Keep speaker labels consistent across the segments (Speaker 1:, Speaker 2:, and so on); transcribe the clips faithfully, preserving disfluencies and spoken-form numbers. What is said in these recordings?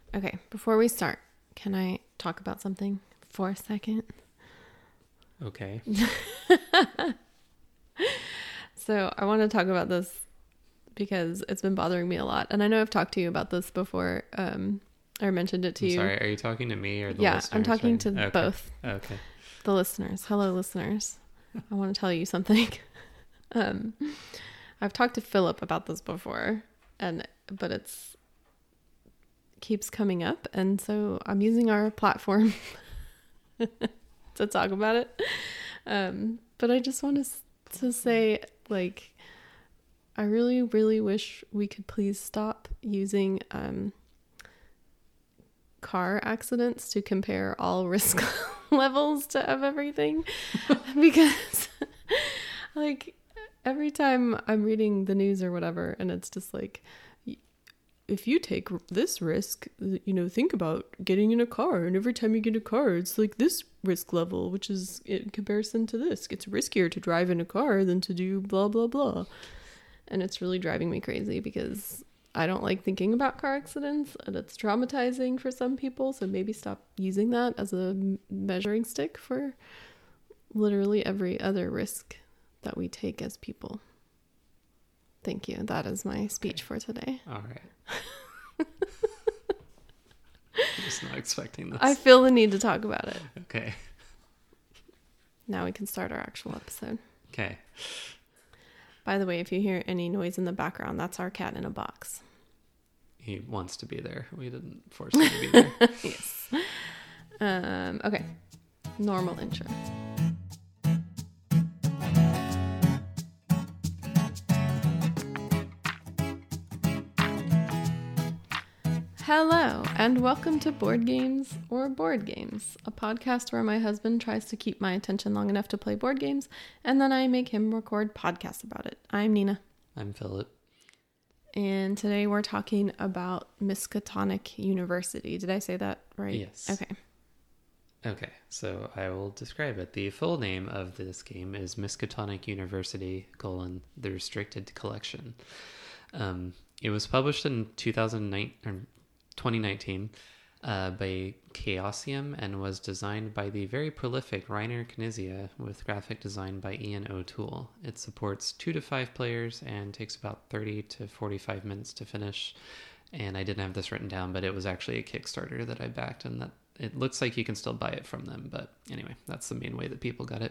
Speaker 1: Okay, before we start, can I talk about something for a second?
Speaker 2: Okay.
Speaker 1: So I want to talk about this because it's been bothering me a lot. And I know I've talked to you about this before. Um, I mentioned it to
Speaker 2: I'm
Speaker 1: you.
Speaker 2: sorry, are you talking to me or the
Speaker 1: yeah,
Speaker 2: listeners?
Speaker 1: I'm talking
Speaker 2: right?
Speaker 1: to
Speaker 2: okay.
Speaker 1: both.
Speaker 2: Okay.
Speaker 1: The listeners. Hello, listeners. I want to tell you something. um, I've talked to Philip about this before, and but it's keeps coming up, and so I'm using our platform to talk about it. Um, but I just want to to say, like, I really, really wish we could please stop using um, car accidents to compare all risk levels to of everything, because like every time I'm reading the news or whatever, and it's just like, if you take this risk, you know, think about getting in a car, and every time you get in a car, it's like this risk level, which is in comparison to this. It's riskier to drive in a car than to do blah, blah, blah. And it's really driving me crazy because I don't like thinking about car accidents, and it's traumatizing for some people. So maybe stop using that as a measuring stick for literally every other risk that we take as people. Thank you. That is my speech for today.
Speaker 2: All right. I'm just not expecting this.
Speaker 1: I feel the need to talk about it.
Speaker 2: Okay.
Speaker 1: Now we can start our actual episode.
Speaker 2: Okay.
Speaker 1: By the way, if you hear any noise in the background, that's our cat in a box.
Speaker 2: He wants to be there. We didn't force him to be there.
Speaker 1: Yes. Um, okay. Normal intro. Hello, and welcome to Board Games or Board Games, a podcast where my husband tries to keep my attention long enough to play board games, and then I make him record podcasts about it. I'm Nina.
Speaker 2: I'm Philip.
Speaker 1: And today we're talking about Miskatonic University. Did I say that right?
Speaker 2: Yes.
Speaker 1: Okay.
Speaker 2: Okay, so I will describe it. The full name of this game is Miskatonic University, colon, the Restricted Collection. Um, it was published in two thousand nine, or twenty nineteen uh, by Chaosium and was designed by the very prolific Reiner Knizia with graphic design by Ian O'Toole. It supports two to five players and takes about thirty to forty-five minutes to finish. And I didn't have this written down, but it was actually a Kickstarter that I backed, and that it looks like you can still buy it from them. But anyway, that's the main way that people got it.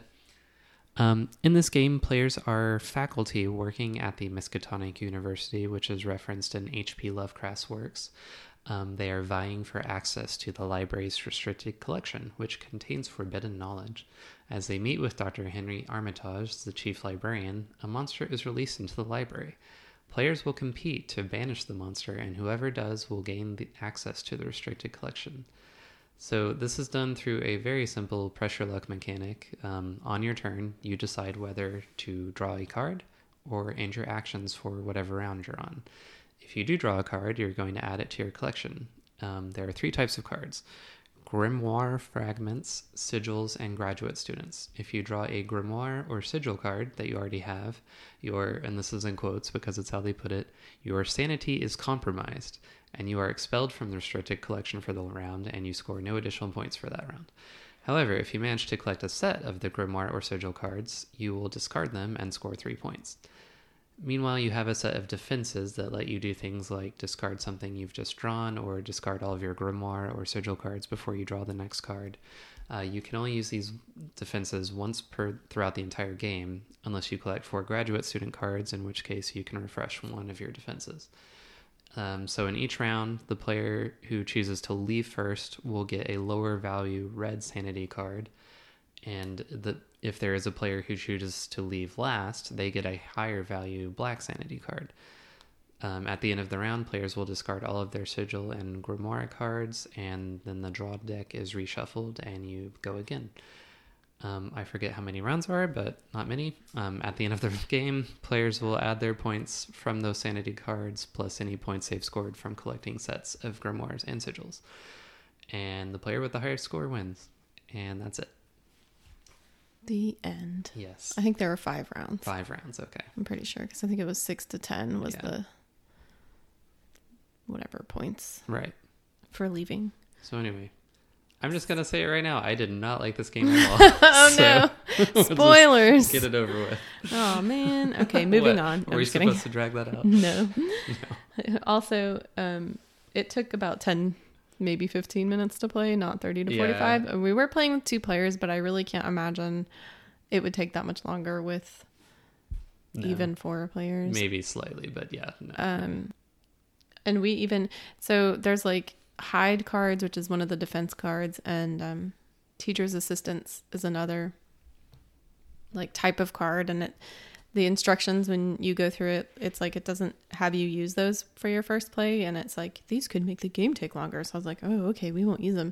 Speaker 2: Um, in this game, players are faculty working at the Miskatonic University, which is referenced in H P Lovecraft's works. Um, they are vying for access to the library's restricted collection, which contains forbidden knowledge. As they meet with Doctor Henry Armitage, the chief librarian, a monster is released into the library. Players will compete to banish the monster, and whoever does will gain the access to the restricted collection. So this is done through a very simple pressure luck mechanic. Um, on your turn, you decide whether to draw a card or end your actions for whatever round you're on. If you do draw a card, you're going to add it to your collection. Um, there are three types of cards: Grimoire Fragments, Sigils, and Graduate Students. If you draw a Grimoire or Sigil card that you already have, your, and this is in quotes because it's how they put it, your sanity is compromised, and you are expelled from the restricted collection for the round, and you score no additional points for that round. However, if you manage to collect a set of the Grimoire or Sigil cards, you will discard them and score three points. Meanwhile, you have a set of defenses that let you do things like discard something you've just drawn, or discard all of your Grimoire or Sigil cards before you draw the next card. Uh, you can only use these defenses once per throughout the entire game, unless you collect four Graduate Student cards, in which case you can refresh one of your defenses. Um, so in each round, the player who chooses to leave first will get a lower value red sanity card, and the if there is a player who chooses to leave last, they get a higher value black sanity card. Um, at the end of the round, players will discard all of their Sigil and Grimoire cards, and then the draw deck is reshuffled and you go again. Um, I forget how many rounds are, but not many. Um, at the end of the game, players will add their points from those sanity cards, plus any points they've scored from collecting sets of Grimoires and Sigils. And the player with the highest score wins. And that's it.
Speaker 1: The end.
Speaker 2: Yes.
Speaker 1: I think there were five rounds.
Speaker 2: Five rounds, okay.
Speaker 1: I'm pretty sure, because I think it was six to ten was
Speaker 2: Yeah.
Speaker 1: the whatever points.
Speaker 2: Right.
Speaker 1: for leaving.
Speaker 2: So anyway, I'm just gonna say it right now. I did not like this game at all.
Speaker 1: Oh
Speaker 2: So,
Speaker 1: no!
Speaker 2: we'll
Speaker 1: Spoilers.
Speaker 2: get it over with.
Speaker 1: Oh man. Okay, moving
Speaker 2: What?
Speaker 1: on.
Speaker 2: Were
Speaker 1: I'm
Speaker 2: we
Speaker 1: just kidding.
Speaker 2: supposed to drag that out?
Speaker 1: No.
Speaker 2: No.
Speaker 1: Also, um, it took about ten, maybe fifteen minutes to play, not thirty to
Speaker 2: Yeah.
Speaker 1: forty-five. And we were playing with two players, but I really can't imagine it would take that much longer with
Speaker 2: No.
Speaker 1: even four players.
Speaker 2: Maybe slightly, but yeah. No.
Speaker 1: Um, and we even, so there's like hide cards, which is one of the defense cards, and um, teacher's assistants is another like type of card. And it, the instructions when you go through it, it's like it doesn't have you use those for your first play, and it's like these could make the game take longer. So I was like, oh, okay, we won't use them.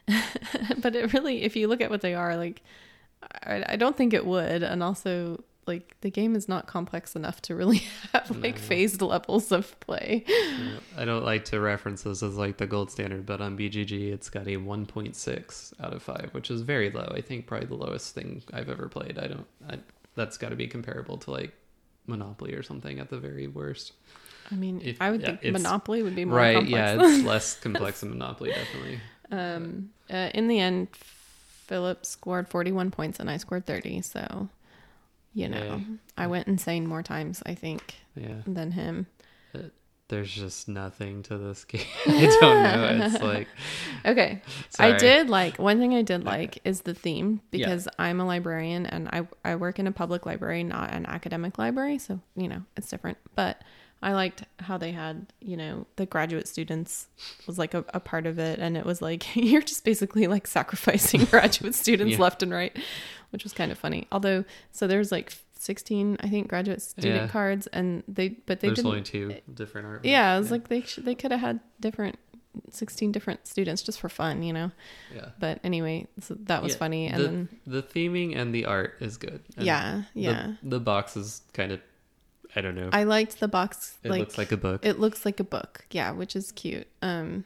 Speaker 1: But it really, if you look at what they are, like I, I don't think it would. And also, like the game is not complex enough to really have like
Speaker 2: No.
Speaker 1: phased levels of play.
Speaker 2: Yeah, I don't like to reference this as like the gold standard, but on B G G it's got a one point six out of five, which is very low. I think probably the lowest thing I've ever played. I don't. I, that's got to be comparable to like Monopoly or something at the very worst.
Speaker 1: I mean,
Speaker 2: If-
Speaker 1: I would
Speaker 2: yeah,
Speaker 1: think
Speaker 2: it's-
Speaker 1: Monopoly would be more
Speaker 2: Right?
Speaker 1: complex.
Speaker 2: Yeah, it's less complex than Monopoly, definitely.
Speaker 1: Um, uh, in the end, Philip scored forty-one points and I scored thirty. So, you know,
Speaker 2: Yeah.
Speaker 1: I went insane more times, I think,
Speaker 2: Yeah,
Speaker 1: than him.
Speaker 2: there's just nothing to this game. I don't know. It's like
Speaker 1: Okay.
Speaker 2: sorry.
Speaker 1: I did like, one thing I did
Speaker 2: Okay.
Speaker 1: like is the theme, because I'm a librarian and I, I work in a public library, not an academic library. So, you know, it's different. But I liked how they had, you know, the graduate students was like a, a part of it. And it was like, you're just basically like sacrificing graduate students
Speaker 2: Yeah.
Speaker 1: left and right, which was kind of funny. Although, so there's like sixteen, I think, graduate student
Speaker 2: Yeah.
Speaker 1: cards, and they, but they
Speaker 2: There's
Speaker 1: didn't.
Speaker 2: only two different art.
Speaker 1: Yeah, I was like, they sh- they could have had different, sixteen different students just for fun, you know?
Speaker 2: yeah.
Speaker 1: But anyway, so that was
Speaker 2: Yeah,
Speaker 1: funny. And
Speaker 2: the,
Speaker 1: then,
Speaker 2: the theming and the art is good. And
Speaker 1: yeah,
Speaker 2: the-
Speaker 1: yeah.
Speaker 2: The, box is kind of, I don't know.
Speaker 1: I liked the box.
Speaker 2: it
Speaker 1: like,
Speaker 2: looks like a book.
Speaker 1: it looks like a book. Yeah, which is cute. Um,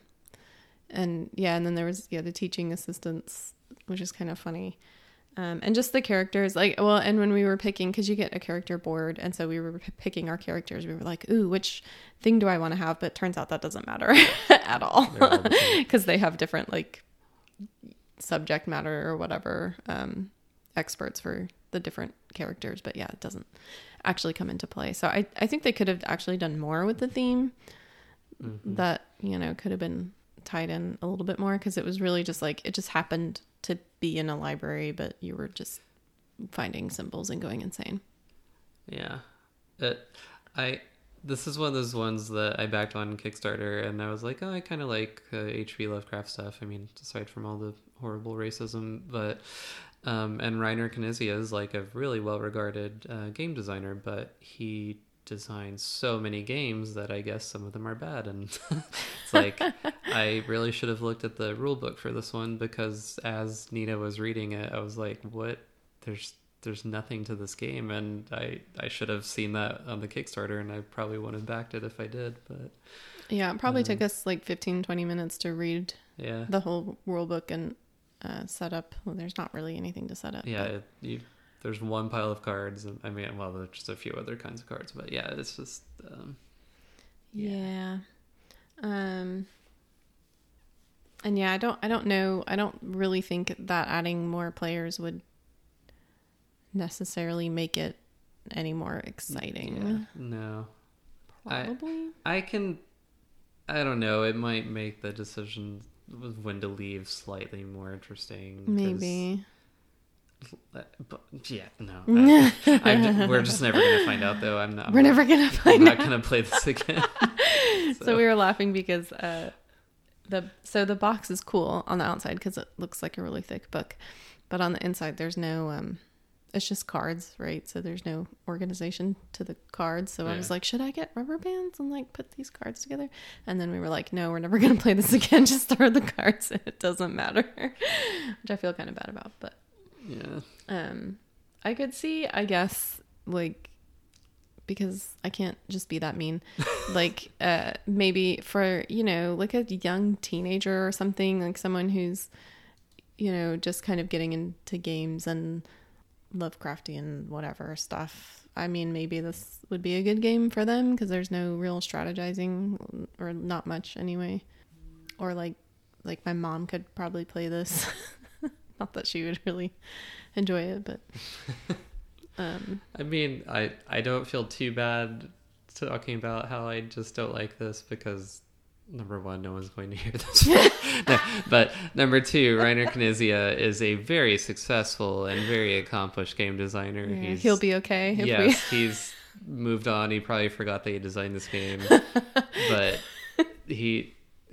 Speaker 1: and yeah, and then there was, yeah, the teaching assistants, which is kind of funny. Um, and just the characters, like, well, and when we were picking, because you get a character board, and so we were p- picking our characters, we were like, ooh, which thing do I want to have? But turns out that doesn't matter at all,
Speaker 2: They're all the same.
Speaker 1: because they have different, like, subject matter or whatever, um, experts for the different characters. But yeah, it doesn't actually come into play. So I, I think they could have actually done more with the theme
Speaker 2: Mhm.
Speaker 1: that, you know, could have been tied in a little bit more, because it was really just like, it just happened to be in a library, but you were just finding symbols and going insane.
Speaker 2: Yeah. It, I this is one of those ones that I backed on Kickstarter, and I was like, oh, I kind of like uh, H P Lovecraft stuff. I mean, aside from all the horrible racism, but um, and Reiner Knizia is like a really well-regarded uh, game designer, but he designs so many games that I guess some of them are bad, and it's like I really should have looked at the rule book for this one, because as Nina was reading it, I was like, what? There's there's nothing to this game, and I I should have seen that on the Kickstarter, and I probably wouldn't have backed it if I did. But
Speaker 1: Yeah, it probably
Speaker 2: Um,
Speaker 1: took us like fifteen, twenty minutes to read
Speaker 2: yeah,
Speaker 1: the whole rule book and uh, set up. Well, there's not really anything to set up.
Speaker 2: yeah,
Speaker 1: but-
Speaker 2: it, you, there's one pile of cards, and I mean, well, there's just a few other kinds of cards, but yeah, it's just um,
Speaker 1: Yeah. Um and yeah, I don't I don't know. I don't really think that adding more players would necessarily make it any more exciting.
Speaker 2: yeah, no, I-
Speaker 1: Probably.
Speaker 2: I can, I don't know. It might make the decision of when to leave slightly more interesting. 'cause-
Speaker 1: Maybe.
Speaker 2: But yeah, no. I, I'm, we're just never gonna find out, though. I'm not.
Speaker 1: We're never gonna
Speaker 2: I'm
Speaker 1: find
Speaker 2: not
Speaker 1: out.
Speaker 2: gonna play this again.
Speaker 1: So we were laughing because uh the so the box is cool on the outside because it looks like a really thick book, but on the inside there's no um it's just cards, right? So there's no organization to the cards. So I was
Speaker 2: Yeah.
Speaker 1: like, should I get rubber bands and like put these cards together? And then we were like, no, we're never gonna play this again. Just throw the cards in. It doesn't matter. Which I feel kind of bad about, but
Speaker 2: Yeah.
Speaker 1: um I could see, I guess, like, because I can't just be that mean, like uh maybe for, you know, like a young teenager or something, like someone who's, you know, just kind of getting into games and Lovecraftian whatever stuff. I mean, maybe this would be a good game for them because there's no real strategizing, or not much anyway. Or like like my mom could probably play this. Not that she would really enjoy it, but um
Speaker 2: I mean, I I don't feel too bad talking about how I just don't like this because number one, no one's going to hear this. No, but number two, Reiner Knizia is a very successful and very accomplished game designer.
Speaker 1: yeah,
Speaker 2: He's,
Speaker 1: he'll be okay. If
Speaker 2: yes,
Speaker 1: we...
Speaker 2: he's moved on. He probably forgot that he designed this game, but he,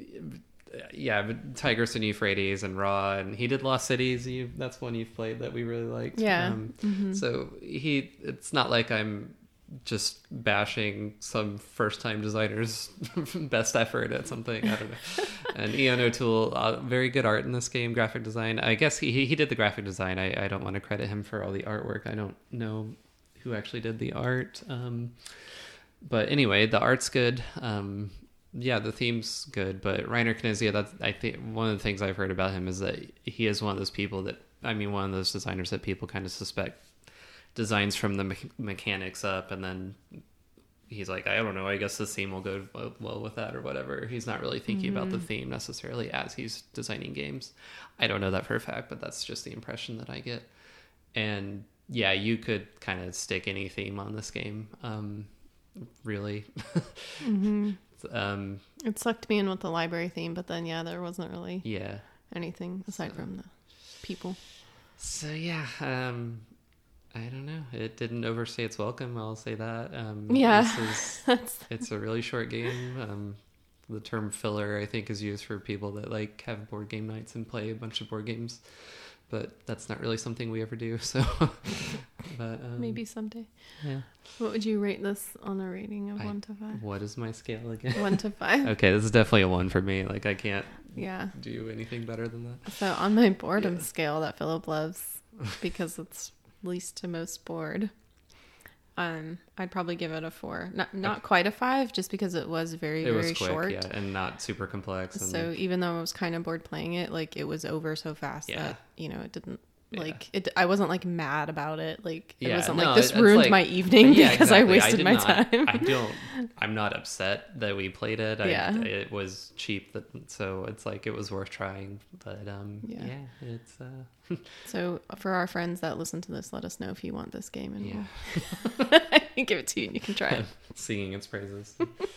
Speaker 2: yeah, but Tigris and Euphrates and Raw, and he did Lost Cities. You, that's one you've played that we really liked.
Speaker 1: Yeah.
Speaker 2: Um,
Speaker 1: mm-hmm.
Speaker 2: So he, it's not like I'm just bashing some first-time designer's best effort at something. I don't know. And Ian O'Toole, uh, very good art in this game, graphic design. I guess he he did the graphic design. I, I don't want to credit him for all the artwork. I don't know who actually did the art. Um, but anyway, the art's good. Um, yeah, the theme's good. But Reiner Knizia, that's, I think one of the things I've heard about him is that he is one of those people that, I mean, one of those designers that people kind of suspect designs from the me- mechanics up, and then he's like, I don't know, I guess the theme will go well with that or whatever. He's not really thinking mm-hmm. about the theme necessarily as he's designing games. I don't know that for a fact, but that's just the impression that I get. And yeah, you could kind of stick any theme on this game, um, really.
Speaker 1: mm-hmm.
Speaker 2: um,
Speaker 1: it sucked me in with the library theme, but then yeah, there wasn't really
Speaker 2: yeah
Speaker 1: anything aside so, from the people.
Speaker 2: So yeah, um, I don't know. It didn't overstay its welcome. I'll say that. Um,
Speaker 1: yeah,
Speaker 2: this is, it's a really short game. Um, the term filler, I think, is used for people that like have board game nights and play a bunch of board games, but that's not really something we ever do. So, but um,
Speaker 1: maybe someday.
Speaker 2: Yeah.
Speaker 1: What would you rate this on a rating of
Speaker 2: I,
Speaker 1: one to five?
Speaker 2: What is my scale again?
Speaker 1: One to five.
Speaker 2: Okay, this is definitely a one for me. Like I can't.
Speaker 1: Yeah.
Speaker 2: Do anything better than that.
Speaker 1: So on my boredom
Speaker 2: yeah.
Speaker 1: scale that Philip loves, because it's least to most bored, um I'd probably give it a four. Not not okay. quite a five, just because it was very
Speaker 2: it
Speaker 1: very
Speaker 2: was quick,
Speaker 1: short,
Speaker 2: yeah, and not super complex. And
Speaker 1: so even though I was kind of bored playing it, like it was over so fast
Speaker 2: yeah.
Speaker 1: that, you know, it didn't like
Speaker 2: yeah.
Speaker 1: it. I wasn't like mad about it. Like it
Speaker 2: yeah,
Speaker 1: wasn't
Speaker 2: no,
Speaker 1: like this
Speaker 2: it,
Speaker 1: ruined
Speaker 2: like,
Speaker 1: my evening
Speaker 2: yeah,
Speaker 1: because
Speaker 2: exactly.
Speaker 1: I wasted
Speaker 2: I
Speaker 1: my
Speaker 2: not,
Speaker 1: time.
Speaker 2: I don't. I'm not upset that we played it. I,
Speaker 1: yeah,
Speaker 2: it was cheap, that, so it's like it was worth trying. But um, yeah, yeah it's. Uh...
Speaker 1: so for our friends that listen to this, let us know if you want this game, and
Speaker 2: yeah,
Speaker 1: we'll I can give it to you and you can try it.
Speaker 2: Singing its praises.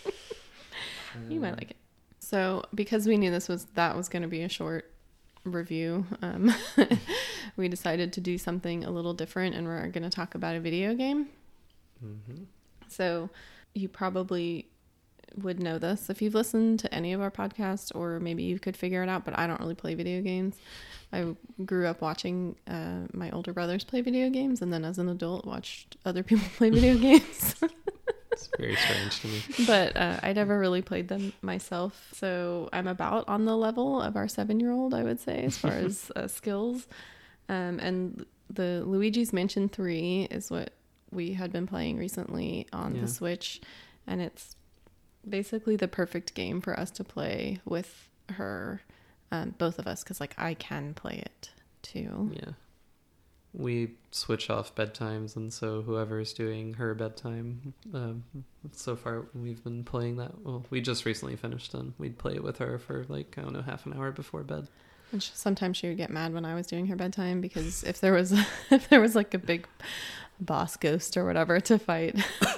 Speaker 1: You might like it. So because we knew this was that was going to be a short review, um we decided to do something a little different, and we're going to talk about a video game.
Speaker 2: Mm-hmm.
Speaker 1: So you probably would know this if you've listened to any of our podcasts, or maybe you could figure it out, but I don't really play video games. I grew up watching uh my older brothers play video games, and then as an adult watched other people play video games.
Speaker 2: It's very strange to me.
Speaker 1: But uh, I never really played them myself. So I'm about on the level of our seven-year-old, I would say, as far as uh, skills. Um, and the Luigi's Mansion three is what we had been playing recently on
Speaker 2: yeah.
Speaker 1: the Switch. And it's basically the perfect game for us to play with her, um, both of us, because like I can play it too.
Speaker 2: Yeah. We switch off bedtimes, and so whoever's doing her bedtime, um, so far we've been playing that. Well, we just recently finished, and we'd play it with her for like, I don't know, half an hour before bed.
Speaker 1: And she, sometimes she would get mad when I was doing her bedtime, because if there was if there was like a big boss ghost or whatever to fight,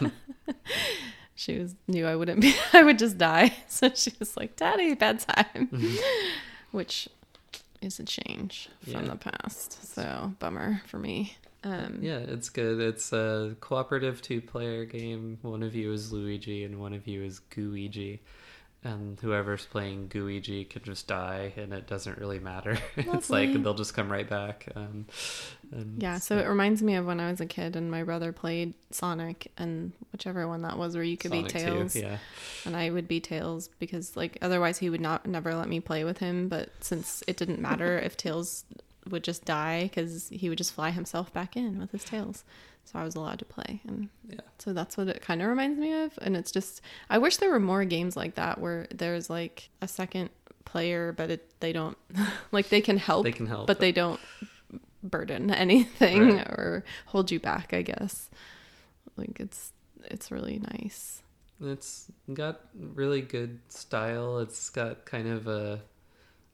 Speaker 1: she was knew I wouldn't be. I would just die. So she was like, "Daddy, bedtime," mm-hmm. which is a change from
Speaker 2: yeah.
Speaker 1: the past. So bummer for me. Um,
Speaker 2: yeah, it's good. It's a cooperative two-player game. One of you is Luigi and one of you is Gooigi. And whoever's playing Gooigi could just die, and it doesn't really matter. It's like they'll just come right back. Um, and
Speaker 1: yeah, so it reminds me of when I was a kid and my brother played Sonic, and whichever one that was, where you could
Speaker 2: Sonic
Speaker 1: be Tails,
Speaker 2: two, yeah,
Speaker 1: and I would be Tails, because like otherwise he would not never let me play with him. But since it didn't matter if Tails would just die, because he would just fly himself back in with his tails. So I was allowed to play, and
Speaker 2: yeah.
Speaker 1: So that's what it kind of reminds me of. And it's just, I wish there were more games like that where there's like a second player, but it they don't like they can help,
Speaker 2: they can help,
Speaker 1: but they don't burden anything
Speaker 2: right.
Speaker 1: or hold you back, I guess. Like it's it's really nice.
Speaker 2: It's got really good style. It's got kind of a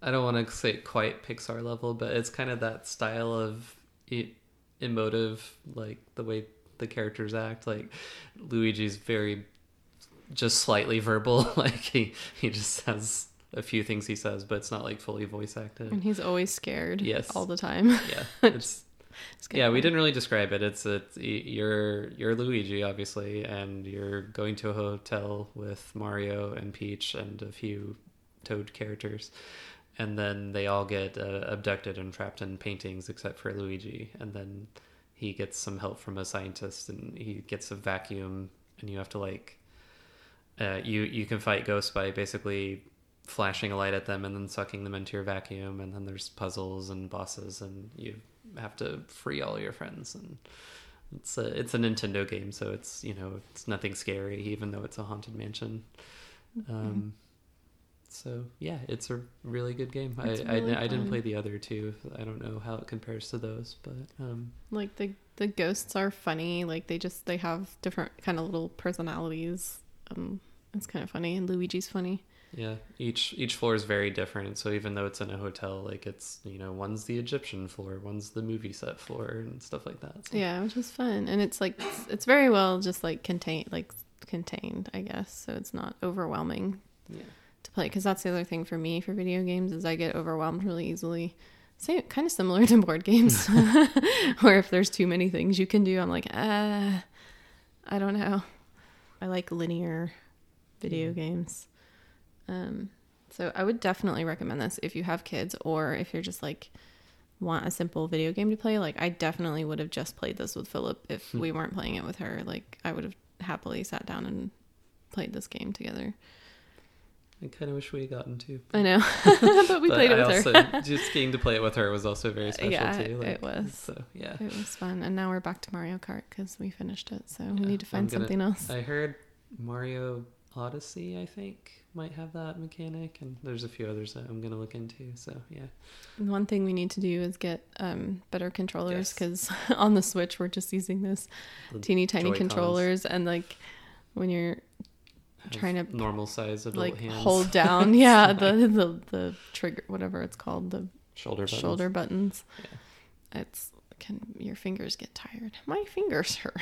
Speaker 2: I don't want to say quite Pixar level, but it's kind of that style of e- emotive, like the way the characters act. Like Luigi's very just slightly verbal. Like he he just has a few things he says, but it's not like fully voice acted.
Speaker 1: And he's always scared.
Speaker 2: Yes,
Speaker 1: all the time.
Speaker 2: Yeah, it's,
Speaker 1: it's
Speaker 2: yeah.
Speaker 1: fun.
Speaker 2: We didn't really describe it. It's it's you're you're Luigi, obviously, and you're going to a hotel with Mario and Peach and a few Toad characters. And then they all get uh, abducted and trapped in paintings except for Luigi. And then he gets some help from a scientist and he gets a vacuum and you have to like, uh, you, you can fight ghosts by basically flashing a light at them and then sucking them into your vacuum. And then there's puzzles and bosses and you have to free all your friends. And it's a, it's a Nintendo game. So it's, you know, it's nothing scary, even though it's a haunted mansion. Um, mm-hmm. So yeah, it's a really good game. I, really I I didn't play the other two. I don't know how it compares to those, but um,
Speaker 1: like the the ghosts are funny. Like they just they have different kind of little personalities. Um, it's kind of funny, and Luigi's funny.
Speaker 2: Yeah, each each floor is very different. So even though it's in a hotel, like it's you know one's the Egyptian floor, one's the movie set floor, and stuff like that. So.
Speaker 1: Yeah, which is fun, and it's like it's, it's very well just like contained, like contained, I guess. So it's not overwhelming.
Speaker 2: Yeah.
Speaker 1: To play, because that's the other thing for me for video games is I get overwhelmed really easily. Same, kind of similar to board games, where if there's too many things you can do, I'm like, ah, I don't know. I like linear video yeah. games. Um, so I would definitely recommend this if you have kids or if you're just like want a simple video game to play. Like I definitely would have just played this with Philip if hmm. we weren't playing it with her. Like I would have happily sat down and played this game together.
Speaker 2: I kind of wish we had gotten to.
Speaker 1: But... I know, but we
Speaker 2: but
Speaker 1: played it
Speaker 2: I
Speaker 1: with
Speaker 2: also,
Speaker 1: her.
Speaker 2: Just getting to play it with her was also very special
Speaker 1: yeah,
Speaker 2: too. Like,
Speaker 1: it was.
Speaker 2: So yeah,
Speaker 1: it was fun. And now we're back to Mario Kart because we finished it. So yeah, we need to find
Speaker 2: gonna,
Speaker 1: something else.
Speaker 2: I heard Mario Odyssey, I think, might have that mechanic, and there's a few others that I'm gonna look into. So yeah.
Speaker 1: And one thing we need to do is get um, better controllers because yes. on the Switch we're just using this the teeny tiny Joy-Cons. Controllers, and like when you're trying to
Speaker 2: normal size adult
Speaker 1: like
Speaker 2: hands.
Speaker 1: hold down yeah the, the the trigger, whatever it's called, the
Speaker 2: shoulder buttons.
Speaker 1: shoulder buttons
Speaker 2: yeah.
Speaker 1: It's can your fingers get tired. My fingers hurt.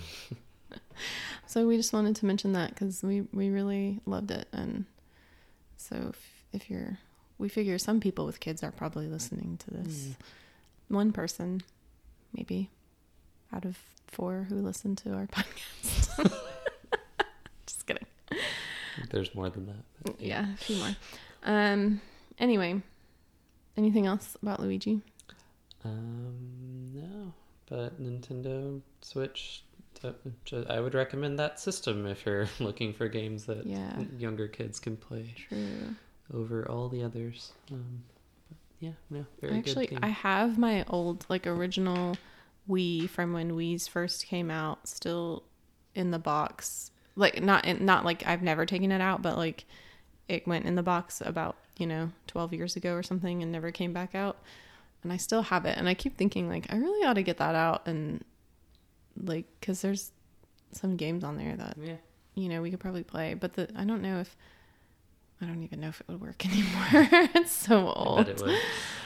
Speaker 1: So we just wanted to mention that because we we really loved it. And so if, if you're we figure some people with kids are probably listening to this. mm. One person maybe out of four who listen to our podcast. Just kidding.
Speaker 2: There's more than that.
Speaker 1: But yeah. yeah, a few more. Um. Anyway, anything else about Luigi?
Speaker 2: Um. No, but Nintendo Switch. I would recommend that system if you're looking for games that
Speaker 1: yeah.
Speaker 2: younger kids can play.
Speaker 1: True.
Speaker 2: Over all the others. Um. But yeah. No. Very
Speaker 1: Actually,
Speaker 2: good game.
Speaker 1: I have my old like original Wii from when Wii's first came out still in the box. Like not not like I've never taken it out, but like it went in the box about, you know, twelve years ago or something and never came back out. And I still have it. And I keep thinking like I really ought to get that out and like because there's some games on there that
Speaker 2: yeah.
Speaker 1: you know we could probably play. But the I don't know if I don't even know if it would work anymore. It's so old.
Speaker 2: I bet it would.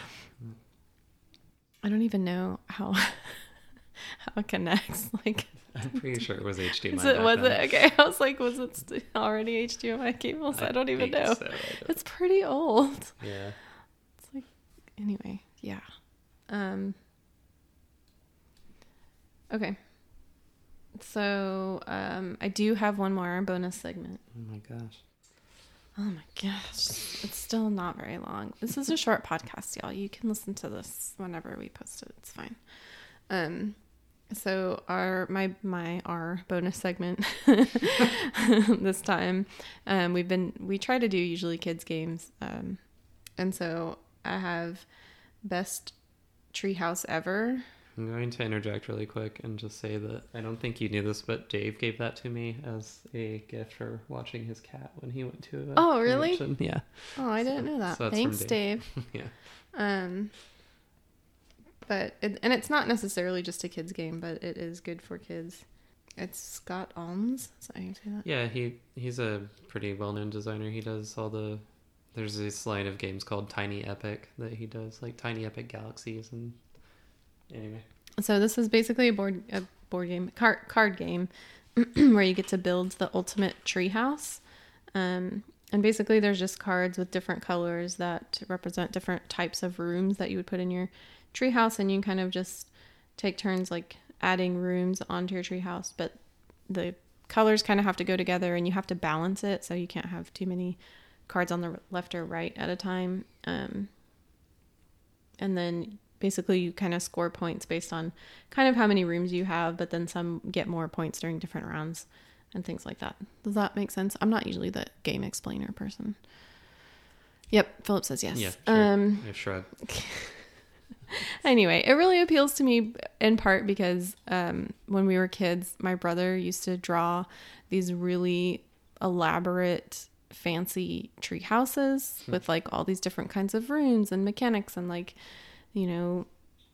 Speaker 1: I don't even know how how it connects. Like
Speaker 2: I'm pretty sure it was H D M I.
Speaker 1: Is it, was then. it? Okay. I was like, was it st- already H D M I cables? I, I don't even know. So. Don't. It's pretty old.
Speaker 2: Yeah.
Speaker 1: It's like, anyway, yeah. Um. Okay. So, um, I do have one more bonus segment.
Speaker 2: Oh my gosh.
Speaker 1: Oh my gosh. It's still not very long. This is a short podcast, y'all. You can listen to this whenever we post it. It's fine. Um. So our my my our bonus segment this time, um, we've been we try to do usually kids games, um, and so I have best treehouse ever.
Speaker 2: I'm going to interject really quick and just say that I don't think you knew this, but Dave gave that to me as a gift for watching his cat when he went to a
Speaker 1: oh really
Speaker 2: convention. Yeah.
Speaker 1: Oh, I didn't know that. So thanks, Dave.
Speaker 2: Dave. Yeah.
Speaker 1: Um. But it, and it's not necessarily just a kids game, but it is good for kids. It's Scott Alms. Is that how you say that?
Speaker 2: Yeah, he he's a pretty well-known designer. He does all the There's this line of games called Tiny Epic that he does, like Tiny Epic Galaxies, and anyway.
Speaker 1: So this is basically a board a board game, card card game, where you get to build the ultimate treehouse. Um, and basically, there's just cards with different colors that represent different types of rooms that you would put in your treehouse, and you kind of just take turns like adding rooms onto your treehouse. But the colors kind of have to go together, and you have to balance it, so you can't have too many cards on the left or right at a time. Um, and then basically you kind of score points based on kind of how many rooms you have, but then some get more points during different rounds and things like that. Does that make sense? I'm not usually the game explainer person. Yep, Philip says yes.
Speaker 2: Yeah, sure.
Speaker 1: Um,
Speaker 2: I shrug.
Speaker 1: Anyway, it really appeals to me in part because um, when we were kids, my brother used to draw these really elaborate, fancy tree houses with like all these different kinds of rooms and mechanics and like, you know,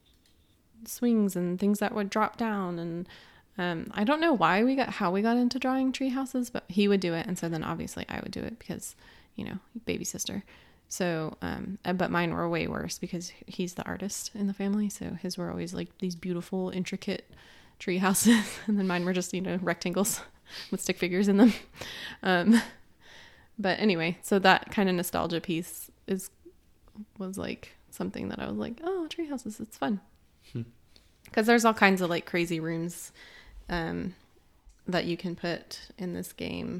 Speaker 1: swings and things that would drop down. And um, I don't know why we got, how we got into drawing tree houses, but he would do it. And so then obviously I would do it because, you know, baby sister. So, um, but mine were way worse because he's the artist in the family. So his were always like these beautiful, intricate tree houses. And then mine were just, you know, rectangles with stick figures in them. Um, but anyway, so that kind of nostalgia piece is, was like something that I was like, oh, tree houses, it's fun. Cause there's all kinds of like crazy rooms, um, that you can put in this game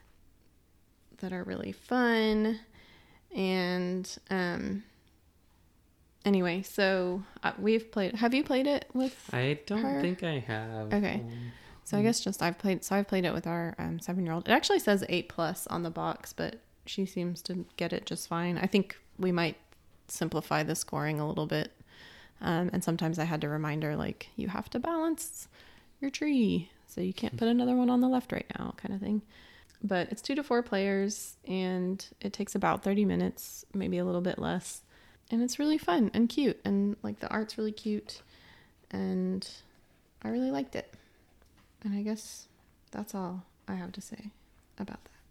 Speaker 1: that are really fun. And um anyway, so uh, we've played, have you played it with
Speaker 2: I don't
Speaker 1: her?
Speaker 2: think I have.
Speaker 1: Okay.
Speaker 2: Um,
Speaker 1: So I guess just I've played, so I've played it with our um, seven-year-old. It actually says eight plus on the box, but she seems to get it just fine. I think we might simplify the scoring a little bit. Um, and sometimes I had to remind her, like, you have to balance your tree, so you can't put another one on the left right now, kind of thing. But it's two to four players, and it takes about thirty minutes, maybe a little bit less. And it's really fun and cute, and like the art's really cute, and I really liked it. And I guess that's all I have to say about that.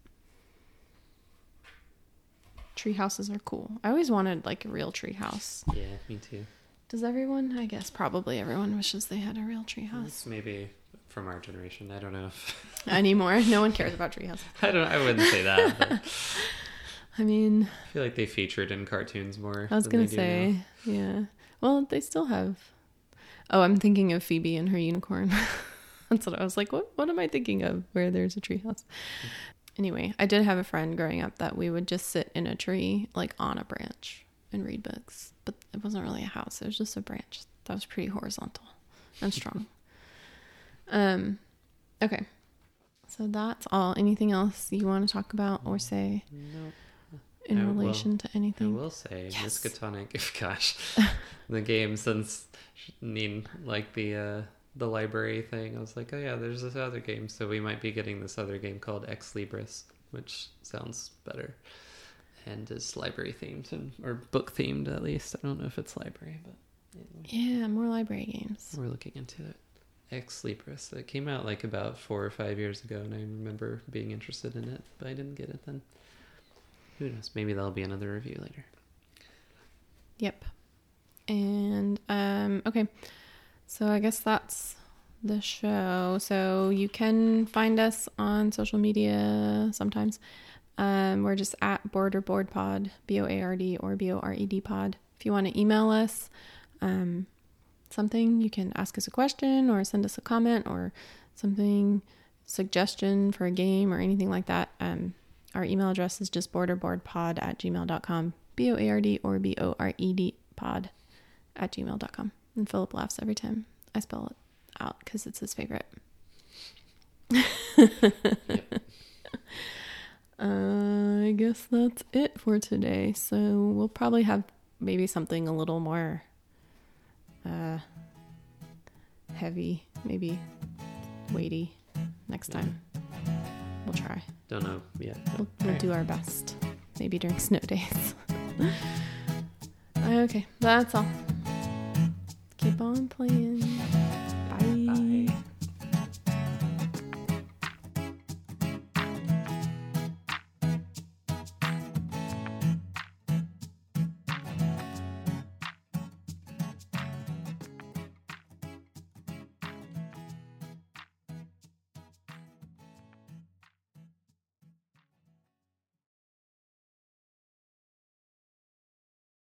Speaker 1: Tree houses are cool. I always wanted like a real tree house.
Speaker 2: Yeah, me too.
Speaker 1: Does everyone? I guess probably everyone wishes they had a real tree house.
Speaker 2: It's maybe from our generation. I don't know if
Speaker 1: anymore. No one cares about tree houses.
Speaker 2: I don't. I wouldn't say that. But
Speaker 1: I mean,
Speaker 2: I feel like they featured in cartoons more.
Speaker 1: I was
Speaker 2: than
Speaker 1: gonna
Speaker 2: they do
Speaker 1: say,
Speaker 2: now.
Speaker 1: yeah. Well, they still have. Oh, I'm thinking of Phoebe and her unicorn. That's what I was like. What? What am I thinking of? Where there's a tree house. Anyway, I did have a friend growing up that we would just sit in a tree, like on a branch, and read books. But it wasn't really a house. It was just a branch that was pretty horizontal and strong. um, okay. So that's all. Anything else you want to talk about or say
Speaker 2: Nope.
Speaker 1: in
Speaker 2: I
Speaker 1: relation
Speaker 2: will,
Speaker 1: to anything?
Speaker 2: I will say,
Speaker 1: Yes.
Speaker 2: Miskatonic, gosh, the game, since need like the uh, the library thing, I was like, oh yeah, there's this other game, so we might be getting this other game called Ex Libris, which sounds better and is library themed and or book themed at least. I don't know if it's library, but anyway.
Speaker 1: Yeah, more library games.
Speaker 2: We're looking into it. Ex Libris. It came out like about four or five years ago, and I remember being interested in it, but I didn't get it then. Who knows? Maybe there'll be another review later.
Speaker 1: Yep. And um okay. So I guess that's the show. So you can find us on social media sometimes. Um, we're just at Board or Board Pod, B O A R D or B O R E D Pod. If you want to email us um, something, you can ask us a question or send us a comment or something, suggestion for a game or anything like that. Um, our email address is just boarderboardpod at gmail dot com, B O A R D or B O R E D pod at gmail dot com. And Philip laughs every time I spell it out because it's his favorite.
Speaker 2: Yep.
Speaker 1: Uh, I guess that's it for today. So we'll probably have maybe something a little more uh, heavy, maybe weighty next time. We'll try.
Speaker 2: Don't know yet.
Speaker 1: We'll, we'll do our best. Maybe during snow days. Okay, that's all. Keep on playing.